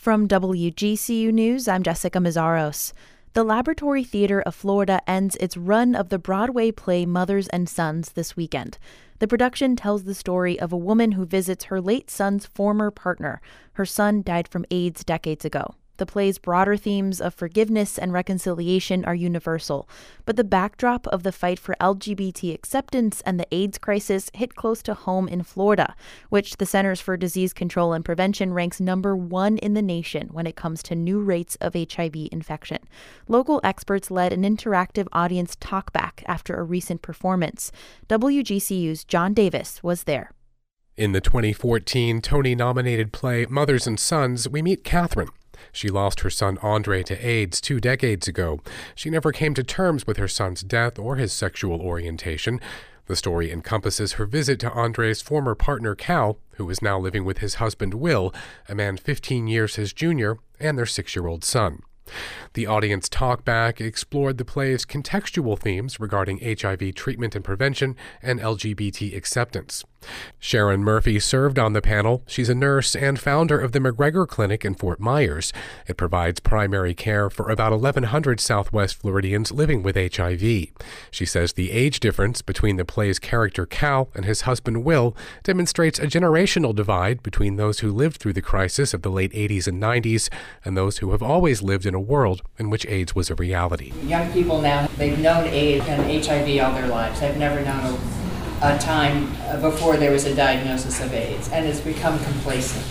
From WGCU News, I'm Jessica Mazzaros. The Laboratory Theater of Florida ends its run of the Broadway play Mothers and Sons this weekend. The production tells the story of a woman who visits her late son's former partner. Her son died from AIDS decades ago. The play's broader themes of forgiveness and reconciliation are universal, but the backdrop of the fight for LGBT acceptance and the AIDS crisis hit close to home in Florida, which the Centers for Disease Control and Prevention ranks #1 in the nation when it comes to new rates of HIV infection. Local experts led an interactive audience talkback after a recent performance. WGCU's John Davis was there. In the 2014 Tony-nominated play Mothers and Sons, we meet Catherine. She lost her son Andre to AIDS 2 decades ago. She never came to terms with her son's death or his sexual orientation. The story encompasses her visit to Andre's former partner Cal, who is now living with his husband Will, a man 15 years his junior, and their 6-year-old son. The audience talkback explored the play's contextual themes regarding HIV treatment and prevention and LGBT acceptance. Sharon Murphy served on the panel. She's a nurse and founder of the McGregor Clinic in Fort Myers. It provides primary care for about 1,100 Southwest Floridians living with HIV. She says the age difference between the play's character Cal and his husband Will demonstrates a generational divide between those who lived through the crisis of the late 80s and 90s and those who have always lived in a world in which AIDS was a reality. Young people now, they've known AIDS and HIV all their lives. They've never known a time before there was a diagnosis of AIDS, and it's become complacent.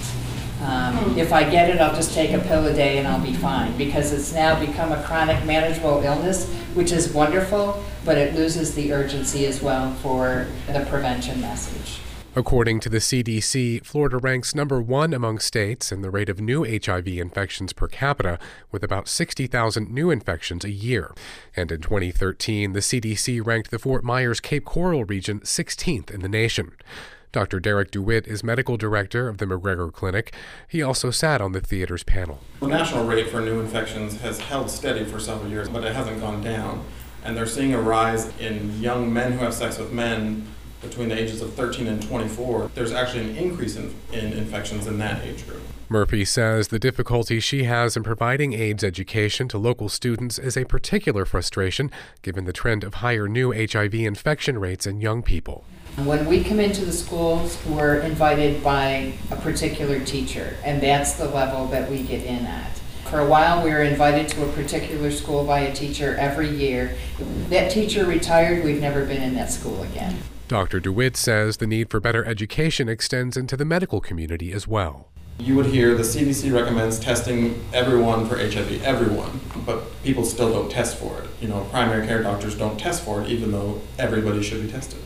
If I get it, I'll just take a pill a day and I'll be fine, because it's now become a chronic manageable illness, which is wonderful, but it loses the urgency as well for the prevention message. According to the CDC, Florida ranks #1 among states in the rate of new HIV infections per capita, with about 60,000 new infections a year. And in 2013, the CDC ranked the Fort Myers-Cape Coral region 16th in the nation. Dr. Derek DeWitt is medical director of the McGregor Clinic. He also sat on the theater's panel. The national rate for new infections has held steady for several years, but it hasn't gone down. And they're seeing a rise in young men who have sex with men between the ages of 13 and 24. There's actually an increase in infections in that age group. Murphy says the difficulty she has in providing AIDS education to local students is a particular frustration, given the trend of higher new HIV infection rates in young people. When we come into the schools, we're invited by a particular teacher, and that's the level that we get in at. For a while, we were invited to a particular school by a teacher every year. That teacher retired, we've never been in that school again. Dr. DeWitt says the need for better education extends into the medical community as well. You would hear the CDC recommends testing everyone for HIV, everyone, but people still don't test for it. Primary care doctors don't test for it, even though everybody should be tested.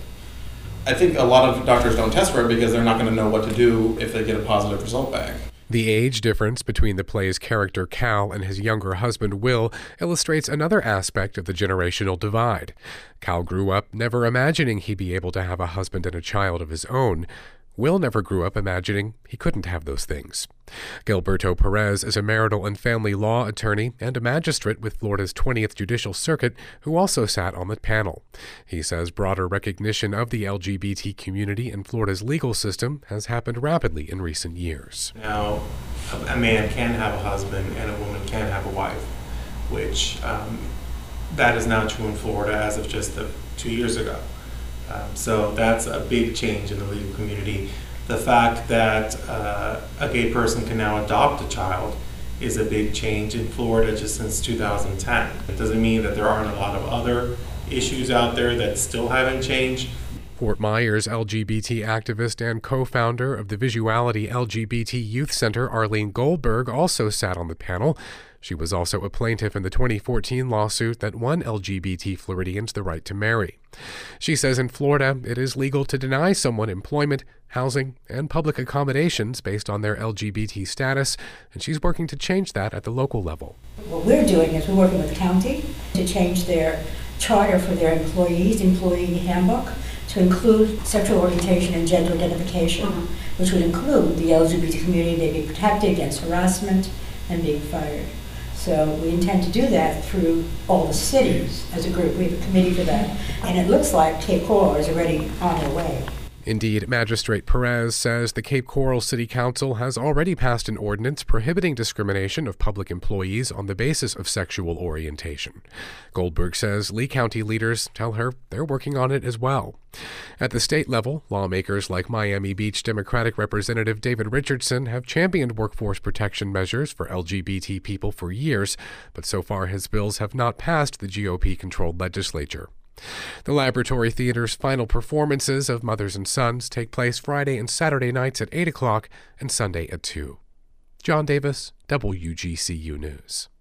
I think a lot of doctors don't test for it because they're not going to know what to do if they get a positive result back. The age difference between the play's character Cal and his younger husband Will illustrates another aspect of the generational divide. Cal grew up never imagining he'd be able to have a husband and a child of his own. Will never grew up imagining he couldn't have those things. Gilberto Perez is a marital and family law attorney and a magistrate with Florida's 20th Judicial Circuit who also sat on the panel. He says broader recognition of the LGBT community in Florida's legal system has happened rapidly in recent years. Now, a man can have a husband and a woman can have a wife, which that is now true in Florida as of just 2 years ago. So that's a big change in the legal community. The fact that a gay person can now adopt a child is a big change in Florida just since 2010. It doesn't mean that there aren't a lot of other issues out there that still haven't changed. Fort Myers LGBT activist and co-founder of the Visuality LGBT Youth Center, Arlene Goldberg, also sat on the panel. She was also a plaintiff in the 2014 lawsuit that won LGBT Floridians the right to marry. She says in Florida, it is legal to deny someone employment, housing, and public accommodations based on their LGBT status, and she's working to change that at the local level. What we're doing is we're working with the county to change their charter for their employees, employee handbook, to include sexual orientation and gender identification, which would include the LGBT community. They be protected against harassment and being fired. So we intend to do that through all the cities as a group. We have a committee for that. And it looks like Cape Coral is already on their way. Indeed, Magistrate Perez says the Cape Coral City Council has already passed an ordinance prohibiting discrimination of public employees on the basis of sexual orientation. Goldberg says Lee County leaders tell her they're working on it as well. At the state level, lawmakers like Miami Beach Democratic Representative David Richardson have championed workforce protection measures for LGBT people for years, but so far his bills have not passed the GOP-controlled legislature. The Laboratory Theater's final performances of Mothers and Sons take place Friday and Saturday nights at 8 o'clock and Sunday at 2. John Davis, WGCU News.